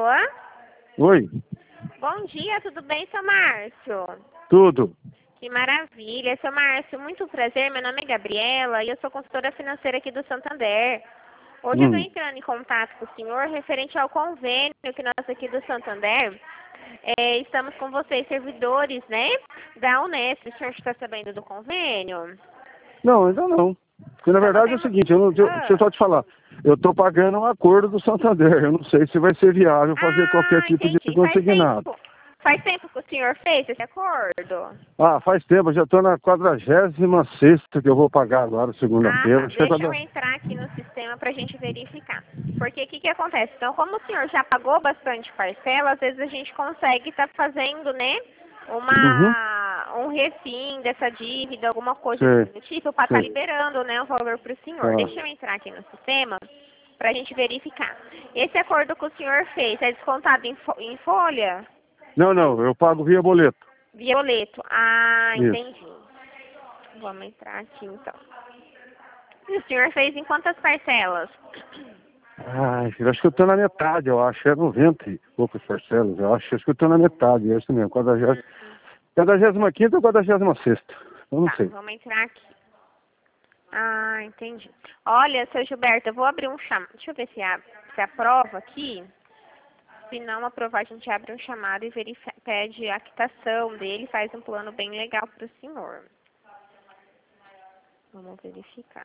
Alô? Oi, Bom dia, tudo bem, seu Márcio? tudo. Que maravilha. Seu Márcio, muito prazer. Meu nome é Gabriela e eu sou consultora financeira aqui do Santander. Hoje eu estou Hum. entrando em contato com o senhor referente ao convênio que nós aqui do Santander estamos com vocês, servidores, né, da Unesp. O senhor está sabendo do convênio? Não, ainda não. Porque na Então, verdade é o seguinte, deixa eu só te falar. Eu estou pagando um acordo do Santander. Eu não sei se vai ser viável fazer qualquer tipo de Entendi. consignado. Faz tempo que o senhor fez esse acordo? Ah, faz tempo, eu já estou na 46ª que eu vou pagar agora, segunda-feira. Tá. Deixa eu entrar aqui no sistema para a gente verificar. Porque o que acontece? Então, como o senhor já pagou bastante parcela, às vezes a gente consegue estar fazendo, né, Uhum. um refim dessa dívida, alguma coisa Sei, assim do tipo, para estar sei. liberando, né, o valor para o senhor. Tá. Deixa eu entrar aqui no sistema para a gente verificar. Esse acordo que o senhor fez é descontado em folha? Não, não, eu pago via boleto. Via boleto. Ah, Isso. entendi. Vamos entrar aqui então. E o senhor fez em quantas parcelas? Ai, eu acho que eu estou na metade, eu acho. É 90 e poucas parcelas, eu acho. Acho que eu estou na metade, é isso mesmo. 45ª ou 46ª? Eu não Tá, sei. vamos entrar aqui. Ah, entendi. Olha, seu Gilberto, eu vou abrir um chamado. Deixa eu ver se aprova aqui. Se não aprovar, a gente abre um chamado e pede a quitação dele, faz um plano bem legal para o senhor. Vamos verificar.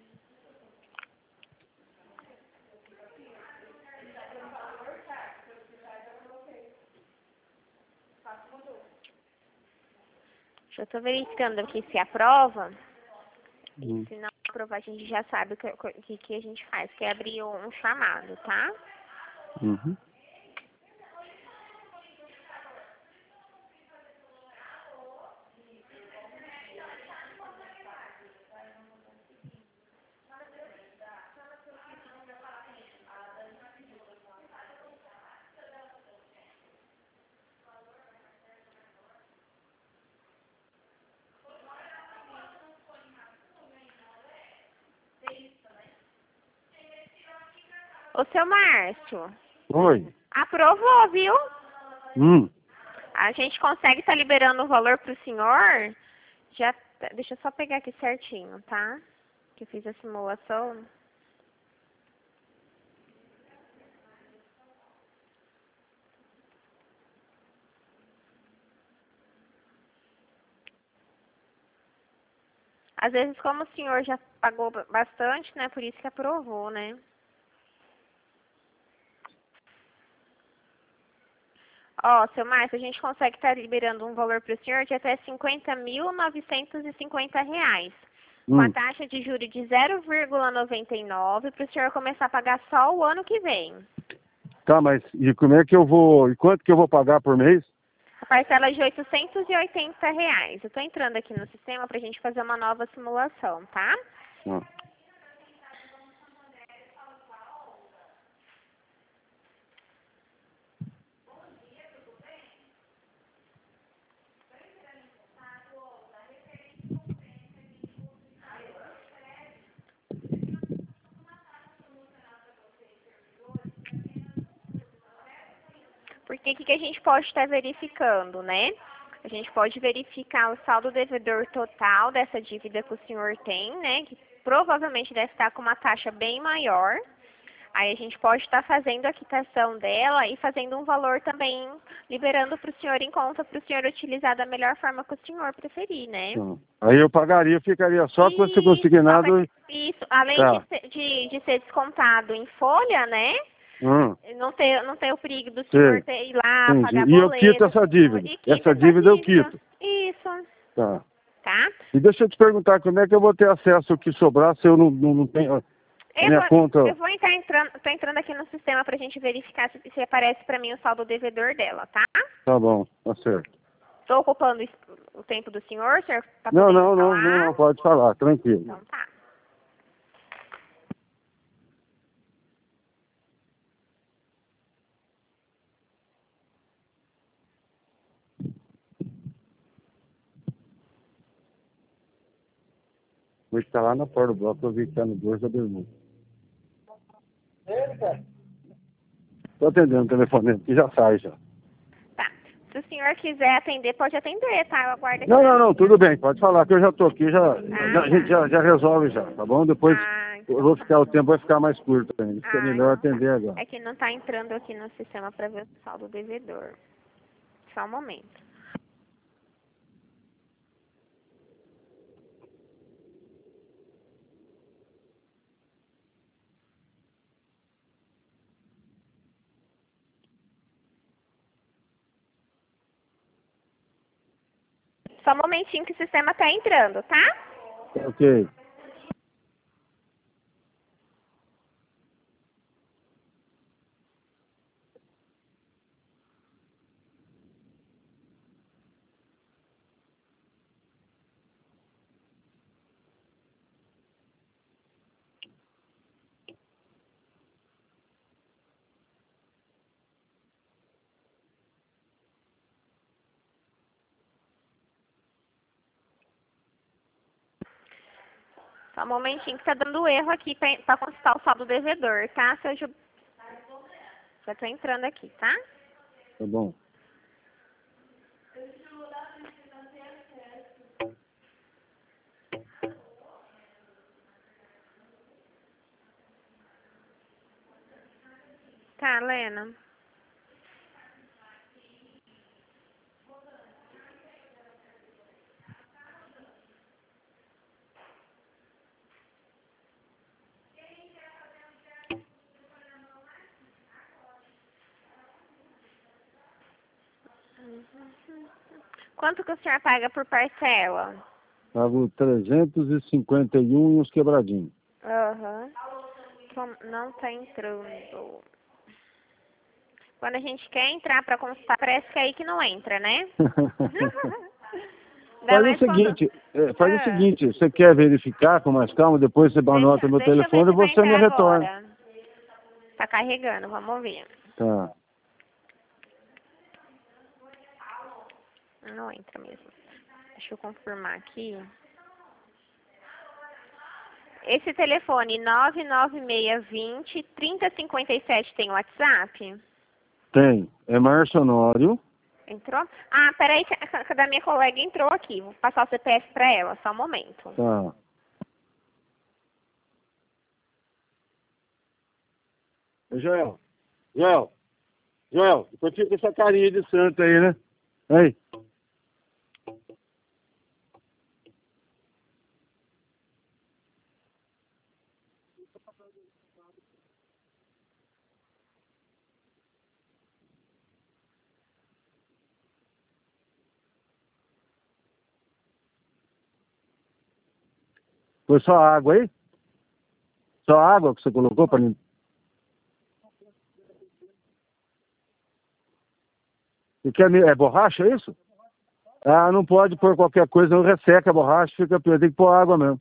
Eu estou verificando aqui se aprova. E se não aprovar, a gente já sabe o que a gente faz, que é abrir um chamado, tá? Uhum. Ô, seu Márcio, Oi. aprovou, viu? Hum. A gente consegue estar liberando o valor para o senhor? Deixa eu só pegar aqui certinho, tá? Que eu fiz a simulação. Às vezes, como o senhor já pagou bastante, né? Por isso que aprovou, né? Ó, seu Márcio, a gente consegue estar liberando um valor para o senhor de até R$ 50.950, com a taxa de juros de 0,99 para o senhor começar a pagar só o ano que vem. Tá, mas e como é que eu vou... E quanto que eu vou pagar por mês? A parcela é de R$ 880. Eu estou entrando aqui no sistema para a gente fazer uma nova simulação, tá? Ah. Porque o que a gente pode estar verificando, né? A gente pode verificar o saldo devedor total dessa dívida que o senhor tem, né? Que provavelmente deve estar com uma taxa bem maior. Aí a gente pode estar fazendo a quitação dela e fazendo um valor também, liberando para o senhor em conta, para o senhor utilizar da melhor forma que o senhor preferir, né? Aí eu pagaria, ficaria só com esse consignado... Isso, além Tá. de ser descontado em folha, né? Não tem o perigo do senhor ir lá, Entendi. pagar E eu quito boleto. essa dívida. E quita Essa essa dívida eu dívida. quito. Isso, Tá. tá? E deixa eu te perguntar, como é que eu vou ter acesso ao que sobrar se eu não tenho a minha conta? Eu vou tô entrando aqui no sistema pra gente verificar se aparece pra mim o saldo devedor dela, tá? Tá bom, tá certo. Tô ocupando o tempo do senhor tá Não, podendo não, não, falar? não, pode falar, tranquilo. Então tá. Vou estar lá na porta do bloco, eu vi que tá no dorso da bermuda. Tô atendendo o telefone aqui, já sai já. Tá. Se o senhor quiser atender, pode atender, tá? Eu aguardo aqui. Não, tudo bem, pode falar que eu já tô aqui, a gente tá. já resolve já, tá bom? Depois eu vou ficar, o tempo vai ficar mais curto ainda, fica melhor então atender agora. É que não tá entrando aqui no sistema para ver o saldo devedor. Só um momento. Só um momentinho que o sistema tá entrando, tá? Ok. Só um momentinho que tá dando erro aqui pra consultar o saldo devedor, tá? Já tô entrando aqui, tá? Tá bom. Tá, Lena. Quanto que o senhor paga por parcela? Pago 351 e uns quebradinhos. Aham. Não tá entrando. Quando a gente quer entrar pra consultar, parece que é aí que não entra, né? Faz o seguinte, você quer verificar com mais calma, depois você anota meu telefone e você me retorna. Agora. Tá carregando, vamos ver. Tá. Não entra mesmo. Deixa eu confirmar aqui. Esse telefone 99620-3057 tem WhatsApp? Tem. É Márcio Honório. Entrou? Ah, peraí, que a da minha colega entrou aqui. Vou passar o CPF pra ela, só um momento. Tá. Joel, depois fica essa carinha de santo aí, né? Aí. Foi só água aí? Só água que você colocou para limpar? É borracha, é isso? Ah, não pode pôr qualquer coisa, não resseca a borracha, fica pior, tem que pôr água mesmo.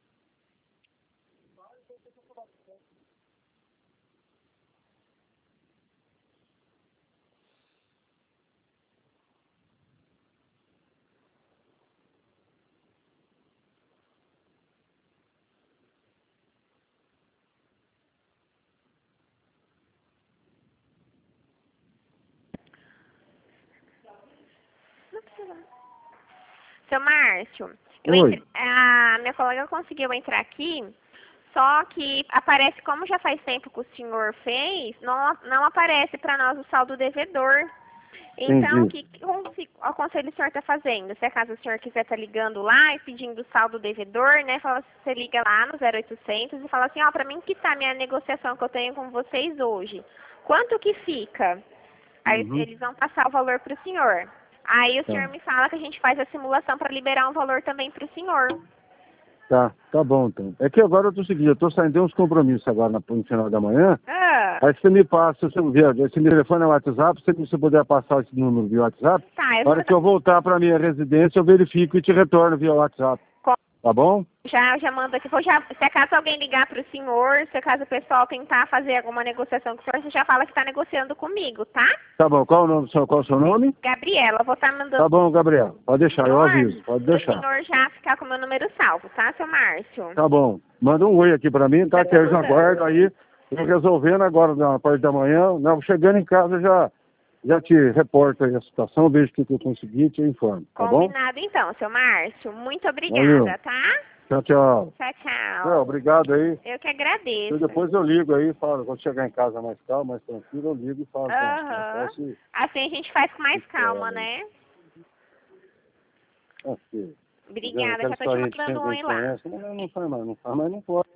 Não precisa. Seu Márcio, a minha colega conseguiu entrar aqui, só que aparece, como já faz tempo que o senhor fez, não aparece para nós o saldo devedor. Então, o que o conselho o senhor está fazendo? Se acaso o senhor quiser estar ligando lá e pedindo o saldo devedor, né? Você liga lá no 0800 e fala assim, ó, para mim que tá a minha negociação que eu tenho com vocês hoje. Quanto que fica? Aí eles vão passar o valor para o senhor. Aí o senhor me fala que a gente faz a simulação para liberar um valor também para o senhor. Tá bom então. É que agora eu tô seguindo, eu tô saindo uns compromissos agora no final da manhã. Aí você me passa, se esse meu telefone é o WhatsApp, se você puder passar esse número via WhatsApp, na hora que eu voltar para minha residência, eu verifico e te retorno via WhatsApp. Tá bom? Já manda aqui. Se acaso alguém ligar para o senhor, se acaso o pessoal tentar fazer alguma negociação com o senhor, você já fala que está negociando comigo, tá? Tá bom. Qual o seu nome? Gabriela, vou estar mandando. Tá bom, Gabriela. Pode deixar, eu aviso. Pode deixar. O senhor já ficar com o meu número salvo, tá, seu Márcio? Tá bom. Manda um oi aqui para mim, tá? Que eu já guardo aí. Eu resolvendo agora, na parte da manhã, né, chegando em casa já te reporto aí a situação, vejo o que eu consegui e te informo, tá bom? Combinado então, seu Márcio. Muito obrigada, Valeu. tá? Tchau, tchau. Tchau, tchau. Obrigado aí. Eu que agradeço. Depois eu ligo aí, falo, quando chegar em casa mais calmo, mais tranquilo, eu ligo e falo. Assim a gente faz com mais calma, né? Obrigada, já tô te mandando um oi lá. Não faz mais, não pode.